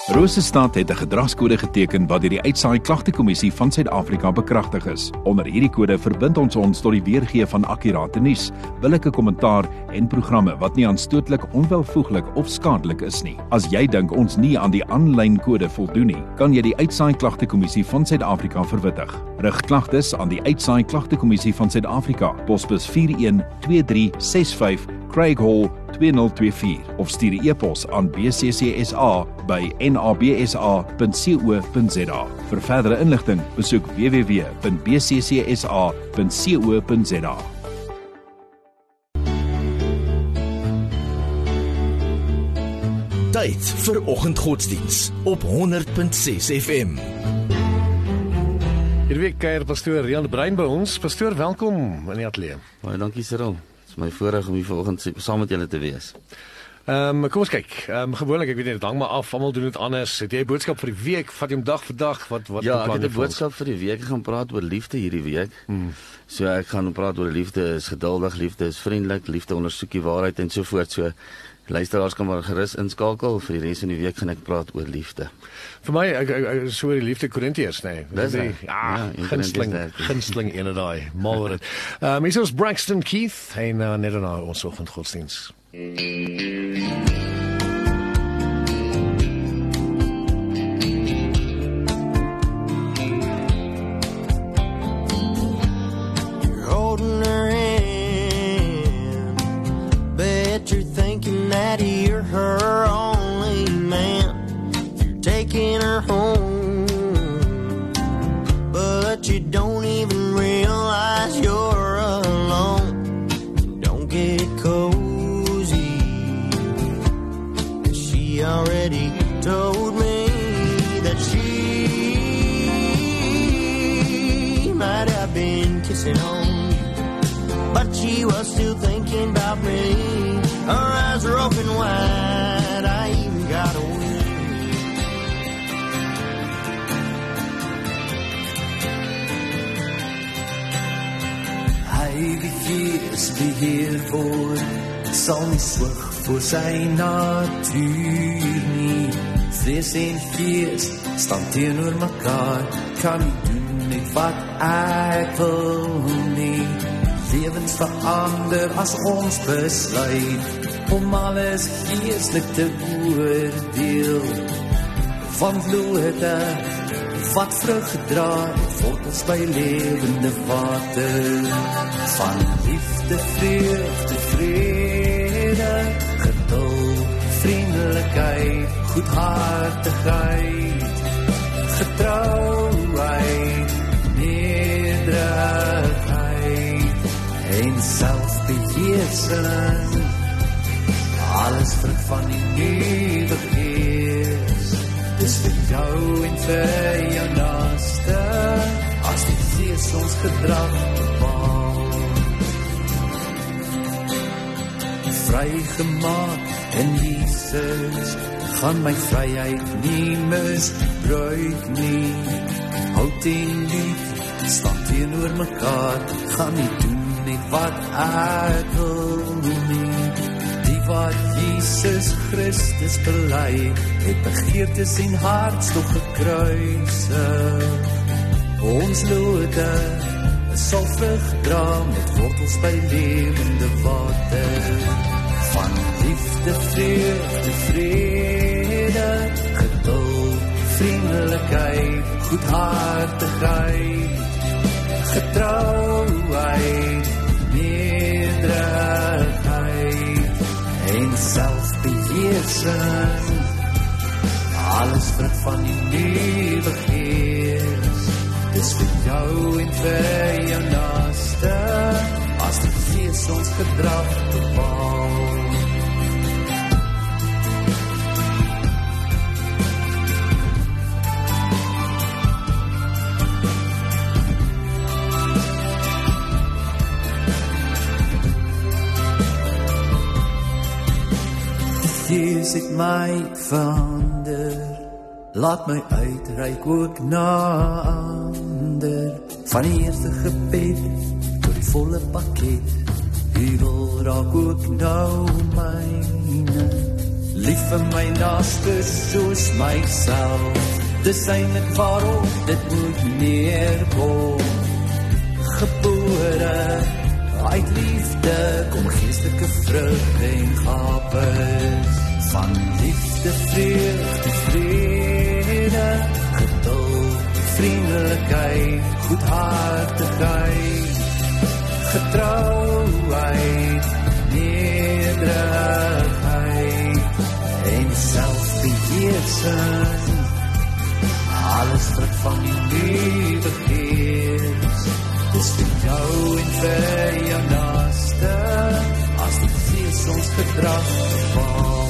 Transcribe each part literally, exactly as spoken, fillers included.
Rosestad het 'n gedragskode geteken wat deur die Uitsaai Klagtekommissie van Suid-Afrika bekragtig is. Onder hierdie kode verbind ons ons tot die weergee van akkurate nuus, billike kommentaar en programme wat nie aanstootlik, onwelvoeglik of skadelik is nie. As jy dink ons nie aan die aanlyn kode voldoen nie, kan jy die Uitsaai Klagtekommissie van Suid-Afrika verwittig. Rig klagtes aan die Uitsaai Klagtekommissie van Suid-Afrika, posbus vier een twee drie ses vyf, Craig Hall twee nul twee vier of stuur 'n e-pos aan b c c s a by n a b s a punt co punt z a. Vir verdere inligting, besoek w w w punt b c c s a punt co punt z a. Tyd vir oggendgodsdiens op honderd punt ses F M. Hierdie week kuier pastoor Rian de Bruin by ons. Pastoor, welkom in die ateljee. Baie dankie, Cyril. My voorreg om hier vanoggend saam met julle te wees. Ehm um, kom ons kyk. Ehm um, gewoonlik, ek weet nie, dit hang maar af, almal doen dit anders. Het jy 'n boodskap vir die week? Vat jy hom dag vir dag? Wat wat Ja, ek het 'n boodskap vir die week. Ek gaan praat oor liefde hierdie week. Hmm. So ek gaan praat oor liefde is geduldig, liefde is vriendelik, liefde ondersoek die waarheid en so voort. So luisteraars kan maar gerus inskakel. Vir die res van die week gaan ek praat oor liefde. Vir my, ek, ek, ek so oor die liefde Korintiërs, nee. Dis die, die, ja, ja gunsteling, gunsteling ene daai. Mal oor dit. Ehm um, hier is Braxton Keith en uh, net nou ons oggendgodsdiens. That you're her only man, you're taking her home, but you don't even realize you're alone. Don't get cozy, she already told me that she might have been kissing on you, but she was still thinking about me. Her eyes are open wide, I even got a win. Hy wie gees beheer voor, sal nie swig voor sy natuur nie. Vlees en gees staan teenoor mekaar, kan nie doen net wat ek wil nie. Lewens verander as ons besluit om alles geestelik te oordeel. Van blote wat vrug gedra het, wortels by lewende water. Van liefde, vreugde, vrede, geduld, vriendelikheid, goedhartigheid, getrouheid, nederigheid en selfbeheersing. Alles vrug van die nuwe gees. Dis vir jou en vir jou naaste, as die gees ons gedrag bepaal. Vrygemaak in Jesus, gaan my vryheid nie misbruik nie. Houd en lief, staan teenoor mekaar, gaan nie doen net wat ek wil nie. Die wat Jesus Christus bely, het begeertes en hartstog gekruisig. Ons lote sal vrug dra met wortels by lewende water. Van liefde, vreugde, vrede, geduld, vriendelikheid, goedhartigheid, getrouheid, nederigheid en selfbeheersing. Alles vrug van die nuwe gees. Dis vir jou en vir jou naaste, as die gees ons gedrag bepaal. Gees het my verander, laat my uitreik ook na ander. Van die eerste gebed tot die volle pakket, U wil raak ook nou myne. lief vir my naaste soos myself. Dis eintlik waarop dit moet neerkom. Gebore uit liefde kom geestelike vrug en gapes. Van liefde, vreugde, vrede, geduld, vriendelikheid, goedhartigheid, getrouheid, nederigheid en selfbeheersing. Alles wat van die liefde gees, dis vir jou en vir jou naaste, as die gees ons gedrag bepaal.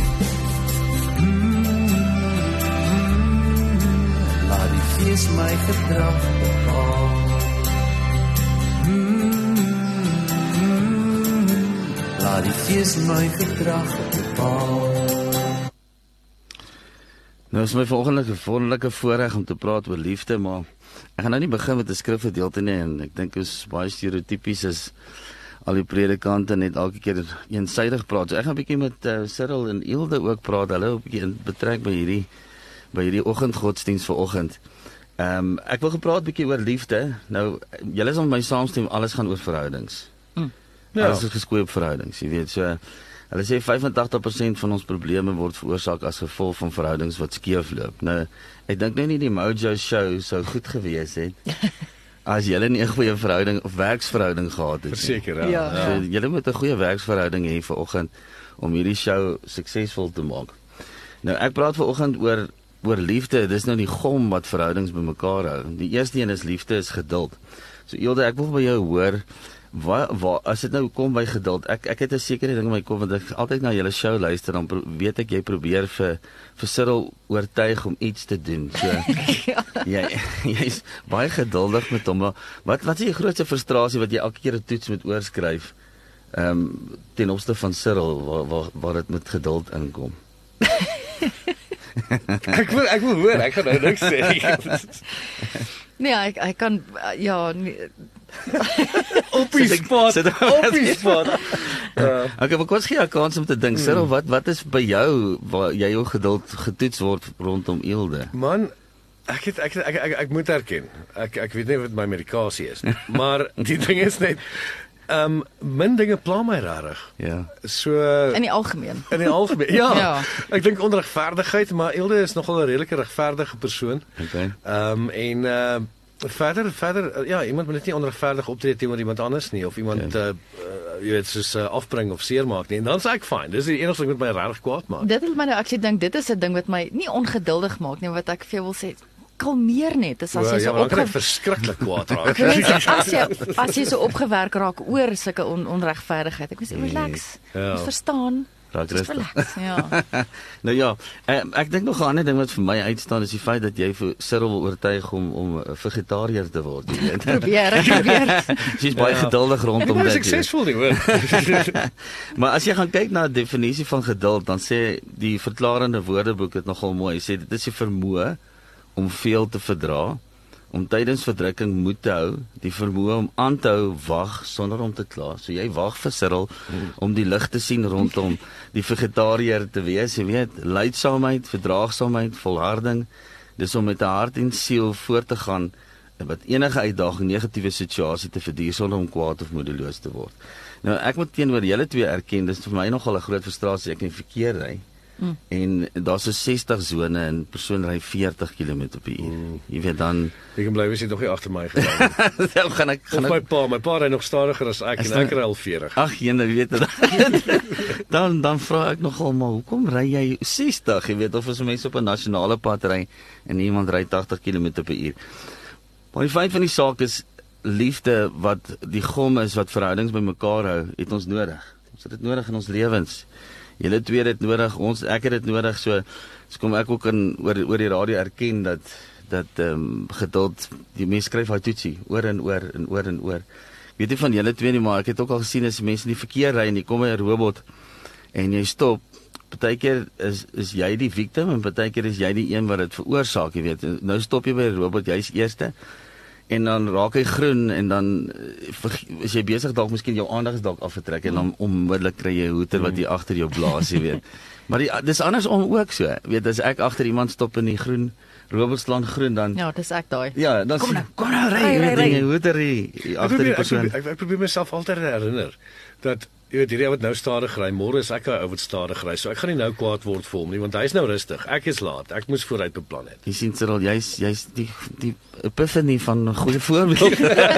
Mm-hmm. Laat die gees my gedrag bepaal. Mm-hmm. Laat die gees my gedrag bepaal. Nou is my volgende wonderlike voorreg om te praat oor liefde, maar ek gaan nou nie begin met 'n skrifgedeelte nie, en ek dink is baie stereotypies is al die predikante net elke keer eensydig praat. So ek gaan 'n bietjie met uh, Cyril en Ilde ook praat, hulle 'n bietjie in betrek by hierdie by hierdie oggendgodsdiens vanoggend. Ehm um, ek wil gepraat bietjie oor liefde. Nou julle sal met my saamstem, alles gaan oor verhoudings. Mm. Ja. Alles is geskoei op verhoudings, jy weet, so hulle sê vyf en tagtig persent van ons probleme word veroorsaak as gevolg van verhoudings wat skeefloop. Nou, ek dink nou nie die Mojo show sou goed gewees het as julle nie 'n goeie verhouding of werksverhouding gehad het. Verseker, ja. Ja. ja. So, julle moet 'n goeie werksverhouding hê vanoggend om hierdie show suksesvol te maak. Nou, ek praat vanoggend oor oor liefde. Dis nou die gom wat verhoudings bymekaar hou. Die eerste een is liefde is geduld. So Ilde, ek wil by jou hoor, Waar, waar, as dit nou kom by geduld, ek ek het 'n sekere ding in my kop, want ek altyd na julle show luister, dan pro, weet ek jy probeer vir vir Cyril oortuig om iets te doen. So Ja. jy jy's baie geduldig met hom. Maar wat wat is die grootste frustrasie wat jy elke keer 'n toets moet oorskryf? Ehm um, ten opsigte van Cyril waar waar waar dit met geduld inkom. Ek wil ek wil hoor, ek gaan nou niks sê. Nee, ek ek kan ja, nee, Op die spot. sit- Op die spot. Uh, Okay, maar kom gee 'n kans om te dink, Cyril, wat wat is by jou waar jy jou geduld getoets word rondom Ilde? Man, ek het ek, ek ek ek moet erken. Ek ek weet nie wat my medikasie is nie. Maar die ding is net ehm um, min dinge pla my rarig. Ja. So in die algemeen. in die algemeen. Ja. Ja. Ek dink onregverdigheid, maar Ilde is nogal 'n redelike regverdige persoon. Okay. Ehm um, en uh verder verder ja, iemand moet net nie onregverdig optree teenoor iemand anders nie of iemand Okay. uh, uh jy weet soos uh, afbring of seermaak nie. En dan sê ek fine. Dis die enigste ding wat my regtig kwaad maak. Dit het my nou actually dink dit is 'n ding wat my nie ongeduldig maak nie, wat ek vir jou wil sê. Kalmeer net, dis as jy O, so ja, maar dan kan ek opge verskriklik kwaad raak. Ek weet nie, as jy as jy so opgewerk raak oor sulke on, onregverdigheid. Ek moet sê relax. Ja. Jy verstaan. Raak Just rustig. relax. Ja. Nou ja, ek, ek dink nog 'n ander ding wat vir my uitstaan is die feit dat jy vir Cyril wil oortuig om om 'n vegetariër te word, jy weet. Probeer, ek probeer. Sy's baie Ja. geduldig Ek rondom was dit. jy weet. suksesvol nie, hoor. Maar as jy gaan kyk na 'n definisie van geduld, dan sê die verklarende woordeboek dit nogal mooi. Sê dit is die vermoë om veel te verdra, om tydens verdrukking moed te hou, die vermoë om aan te hou wag sonder om te kla. So jy wag vir Cyril om die lig te sien rondom die vegetariër te wees, jy weet, lydsaamheid, verdraagsaamheid, volharding. Dis om met 'n hart en siel voort te gaan en wat enige uitdaging, negatiewe situasie te verduur sonder om kwaad of moedeloos te word. Nou ek moet teenoor julle twee erken, dis vir my nogal 'n groot frustrasie ek in die verkeer ry. Mm. En daar's so sestig sone en persoon ry veertig kilometer per uur. Mm. Jy weet dan Ek kan bly wees jy nog nie agter my gery nie. dan gaan ek Of gaan my ek, pa, my pa ry nog stadiger as ek Is en ek dan- ry al veertig. ag jene, weet dit. dan dan vra ek nogal maar hoekom ry jy sestig? Jy weet of as mense op 'n nasionale pad ry en iemand ry agtig kilometer per uur. Maar die feit van die saak is liefde wat die gom is wat verhoudings bymekaar hou, het ons nodig. Ons het dit nodig in ons lewens. Julle twee het dit nodig, ons ek het dit nodig, so so kom ek ook in oor oor die radio erken dat dat ehm um, geduld, die mens skryf hy toetsie oor en oor en oor en oor. Ek weet nie van julle twee nie, maar ek het ook al gesien as mense in die verkeer ry en jy kom by 'n robot en jy stop, partykeer is is jy die victim en partykeer is jy die een wat dit veroorsaak, jy weet. Nou stop jy by 'n robot, jy's eerste En dan raak hy groen en dan is jy besig dalk miskien jou aandag is dalk afgetrek en dan onmiddellik kry jy 'n hoeter wat hier agter jou blaas, jy weet. Maar die, dis andersom ook so. Weet as ek agter iemand stop in die groen Robertslaan groen dan Ja, dis ek daai. Ja, dan Kom nou, kom nou ry, ry, ry, ry. jy hoeter hier Ek agter die probeer, ek, persoon. probeer, ek, ek probeer myself altyd herinner dat jy weet hierdie ou wat nou stadig ry, môre is ek 'n ou wat stadig ry. So ek gaan nie nou kwaad word vir hom nie want hy is nou rustig. Ek is laat. Ek moes vooruit beplan het. Jy sien Cyril, jy's jy's die die epiphany van 'n goeie voorbeeld.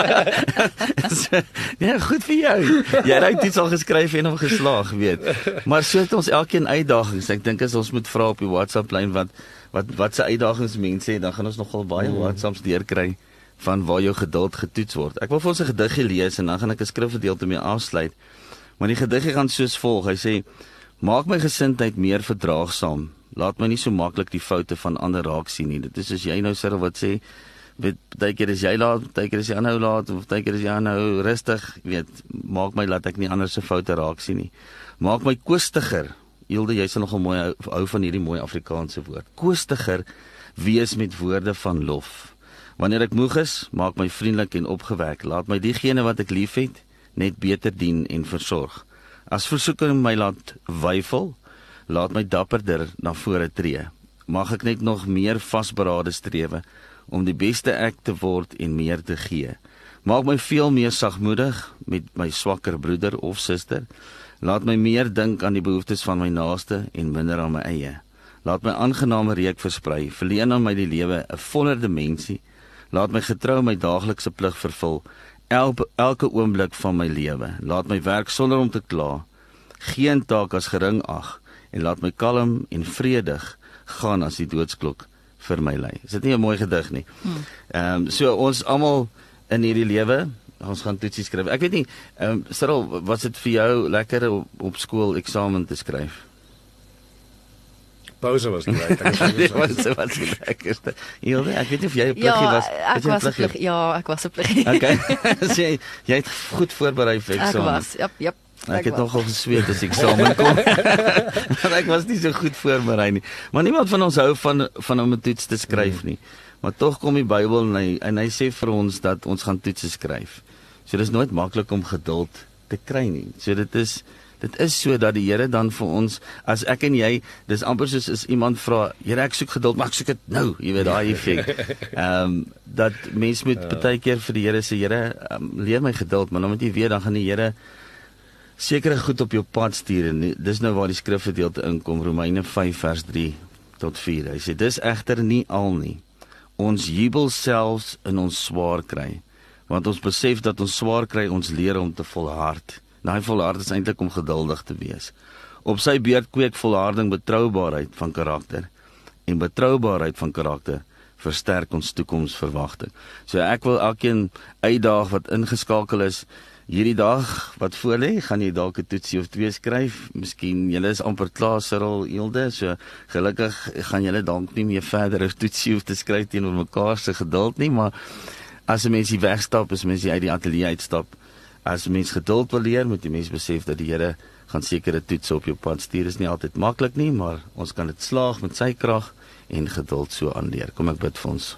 Ja, goed vir jou. Jy het iets al geskryf en hom geslaag, weet. Maar so het ons elkeen uitdagings. Ek dink as ons moet vra op die WhatsApp lyn wat wat wat se uitdagings mense het, dan gaan ons nogal baie mm. WhatsApps deurkry van waar jou geduld getoets word. Ek wil vir ons 'n gediggie lees en dan gaan ek 'n skrifgedeelte mee afsluit. Maar die gediggie gaan soos volg. Hy sê: "Maak my gesindheid meer verdraagsaam. Laat my nie so maklik die foute van ander raak sien nie." Dit is soos jy nou Cyril wat sê, weet, partykeer is jy laat, partykeer is jy aanhou laat, of partykeer is jy aanhou rustig, weet, maak my laat ek nie ander se foute raak sien nie. Maak my koostiger. Hilde, jy sal nogal mooi hou van hierdie mooi Afrikaanse woord. Koostiger wees met woorde van lof. Wanneer ek moeg is, maak my vriendelik en opgewek. Laat my diegene wat ek liefhet net beter dien en versorg. As versoeking my laat weifel, laat my dapperder na vore tree. Mag ek net nog meer vasberade strewe om die beste ek te word en meer te gee. Maak my veel meer sagmoedig met my swakker broeder of suster. Laat my meer dink aan die behoeftes van my naaste en minder aan my eie. Laat my aangename reuk versprei, verleen aan my die lewe 'n voller dimensie. Laat my getrou my daaglikse plig vervul, elke, elke oomblik van my lewe. Laat my werk sonder om te kla, geen taak as gering ag, en laat my kalm en vredig gaan as die doodsklok vir my lei. Is dit nie 'n mooi gedig nie? Ehm um, so ons almal in hierdie lewe, ons gaan toetsie skryf. Ek weet nie, ehm um, Cyril, was dit vir jou lekker op, op skool eksamen te skryf? Pause was gelyk. Dit was so wat die lekkerste. Hilde, ek weet nie of jy 'n pluggie Ja, was. ek was 'n pluggie. Ja, ek was 'n pluggie. Okay. So jy, jy het goed voorberei vir Ek eksamen. was, jep, jep. Ek het nogal gesweet as eksamen kom. Want ek was nie so goed voorberei nie. Maar niemand van ons hou van van om 'n toets te skryf nie. Maar tog kom die Bybel en hy en hy sê vir ons dat ons gaan toetse skryf. So dis nooit maklik om geduld te kry nie. So dit is dit is so dat die Here dan vir ons, as ek en jy, dis amper soos as iemand vra, Here, ek soek geduld, maar ek soek dit nou, jy weet daai effek. Ehm um, dat mens moet baie keer vir die Here sê, Here, um, leer my geduld, maar dan moet jy weet dan gaan die Here sekere goed op jou pad stuur en dis nou waar die skrifgedeelte inkom, Romeine vyf vers drie tot vier. Hy sê dis egter nie al nie. Ons jubel selfs in ons swaar kry, want ons besef dat ons swaar kry ons leer om te volhard. Daai volhard is eintlik om geduldig te wees. Op sy beurt kweek volharding betroubaarheid van karakter en betroubaarheid van karakter versterk ons toekomsverwagting. So ek wil elkeen uitdaag wat ingeskakel is hierdie dag wat voor lê, gaan jy dalk 'n toetsie of twee skryf. Miskien julle is amper klaar, Cyril, Hilde, so gelukkig gaan julle dalk nie meer verder 'n toetsie hoef te skryf teenoor mekaar se geduld nie, maar as 'n mens hier wegstap, as mens uit die ateljee uitstap, as 'n mens geduld wil leer, moet jy mens besef dat die Here gaan sekere toetse op jou pad stuur. Is nie altyd maklik nie, maar ons kan dit slaag met sy krag en geduld so aanleer. Kom ek bid vir ons.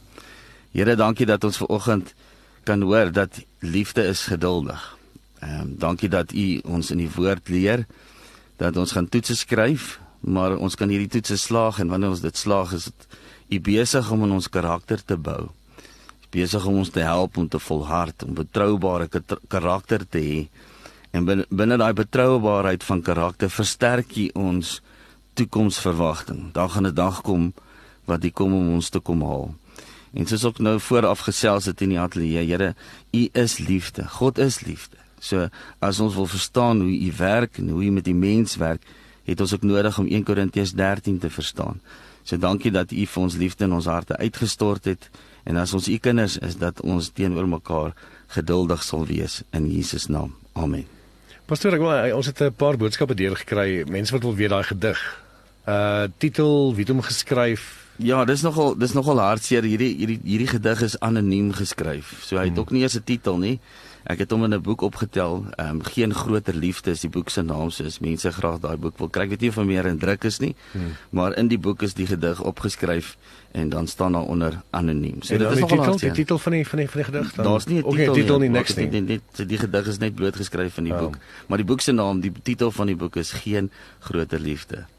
Here, dankie dat ons vanoggend kan hoor dat liefde is geduldig. Ehm um, dankie dat U ons in die woord leer dat ons gaan toetse skryf, maar ons kan hierdie toetse slaag en wanneer ons dit slaag is dit U besig om in ons karakter te bou. U besig om ons te help om te volhard, om betroubare karakter te hê. En binne daai betroubaarheid van karakter versterk U ons toekomsverwagting. Daar gaan 'n dag kom wat U kom om ons te kom haal. En soos ook nou vooraf gesels het in die ateljee, Here, U is liefde. God is liefde. So as ons wil verstaan hoe U werk en hoe U met die mens werk, het ons ook nodig om een Korintiërs dertien te verstaan. So dankie dat U vir ons liefde in ons harte uitgestort het en as ons U kinders is, dat ons teenoor mekaar geduldig sal wees in Jesus naam. Amen. Pastoor, ek wil, ons het 'n paar boodskappe deurgekry, mense wat wil weet daai gedig. Uh titel, wie het hom geskryf? Ja, dis nogal dis nogal hartseer. Hierdie hierdie hierdie gedig is anoniem geskryf. So hy het hmm. ook nie eens 'n titel nie. Ek het hom in 'n boek opgetel, um, Geen Groter Liefde is die boek se naam, soos mense graag daai boek wil kry. Ek weet nie of hom meer in druk is nie, hmm. maar in die boek is die gedig opgeskryf en dan staan daar onder anoniem. So en dit is die nogal titel, die titel van die van die, van die gedig dan. Daar's nie 'n okay, titel, titel nie, nie niks nie. Die, die, die, die gedig is net blootgeskryf in die oh. boek. Maar die boek se naam, die titel van die boek is Geen Groter Liefde.